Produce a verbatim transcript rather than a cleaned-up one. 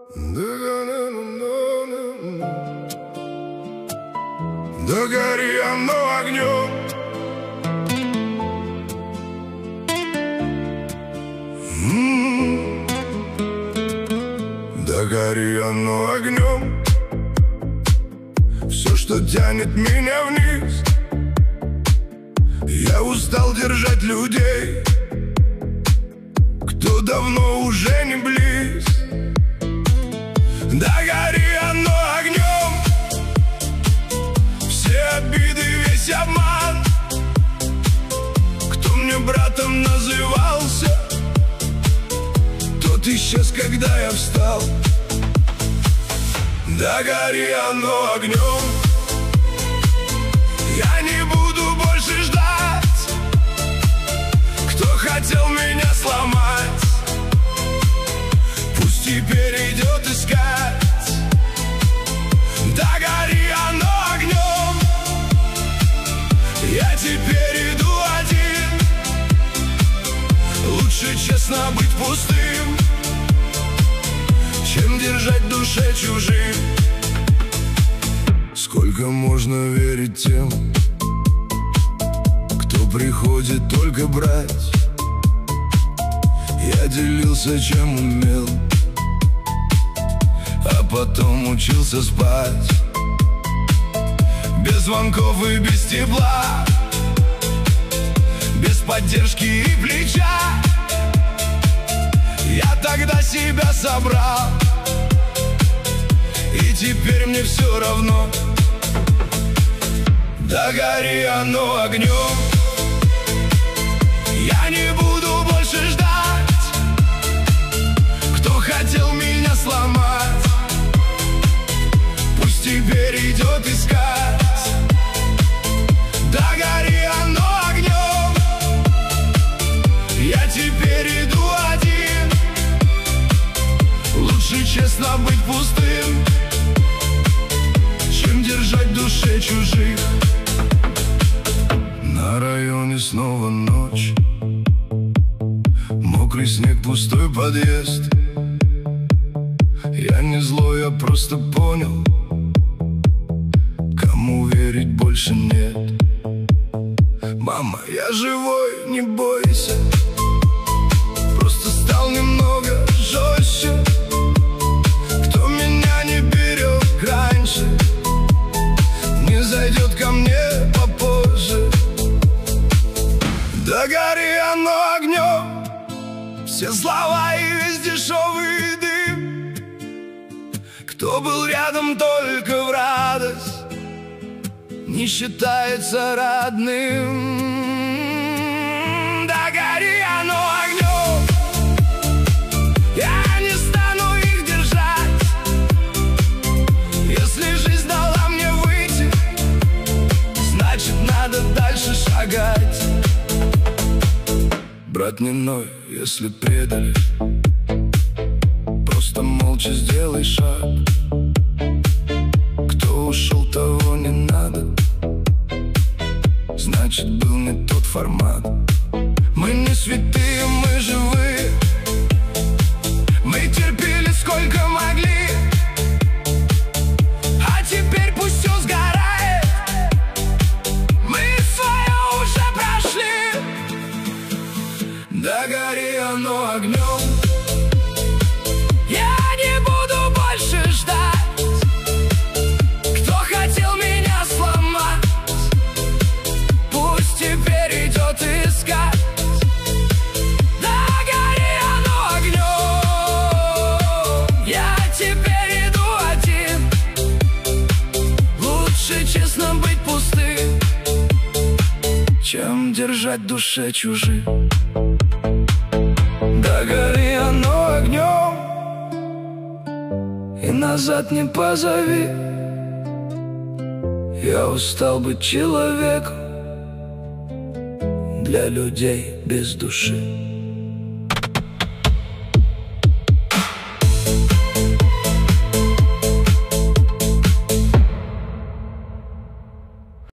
Да гори оно огнем. М-м-м. Да гори оно огнем. Все, что тянет меня вниз. Я устал держать людей, кто давно уже не близ. Да гори оно огнем. Все обиды, весь обман, кто мне братом назывался, тот исчез, когда я встал. Да гори оно огнем. Я не буду больше ждать, кто хотел меня сломать, пусть теперь идет искать. Да гори оно огнем. Я теперь иду один. Лучше честно быть пустым, чем держать в душе чужим. Сколько можно верить тем, кто приходит только брать? Я делился, чем умел, а потом учился спать. Без звонков и без тепла, без поддержки и плеча. Я тогда себя собрал, и теперь мне все равно. Да гори оно огнем. Я не буду больше ждать, кто хотел меня сломать, пусть теперь идет искать. Да гори оно огнем. Я теперь иду один. Лучше честно быть пустым, чем держать в душе чужих. На районе снова ночь, мокрый снег, пустой подъезд. Я не злой, я просто понял, кому верить больше нет. Мама, я живой, не бойся. Просто стал немного жестче. Кто меня не берег раньше, не зайдет ко мне попозже. Да гори оно огнем. Все слова и весь дешевый дым, кто был рядом только в радость, не считается родным. Да гори оно огнем. Я не стану их держать. Если жизнь дала мне выйти, значит надо дальше шагать. Брат, не ной, если предали, просто молча сделай шаг. Кто ушел, того не надо, значит был не тот формат. Мы не святые, мы живые. Мы терпели сколько могли, а теперь пусть все сгорает. Мы свое уже прошли. Да гори оно огнем. Я не буду больше ждать, кто хотел меня сломать, пусть теперь идет искать. Да гори оно огнем. Я теперь иду один. Лучше честно быть пустым, чем держать в душе чужих. Да гори оно огнем. И назад не позови. Я устал быть человеком для людей без души.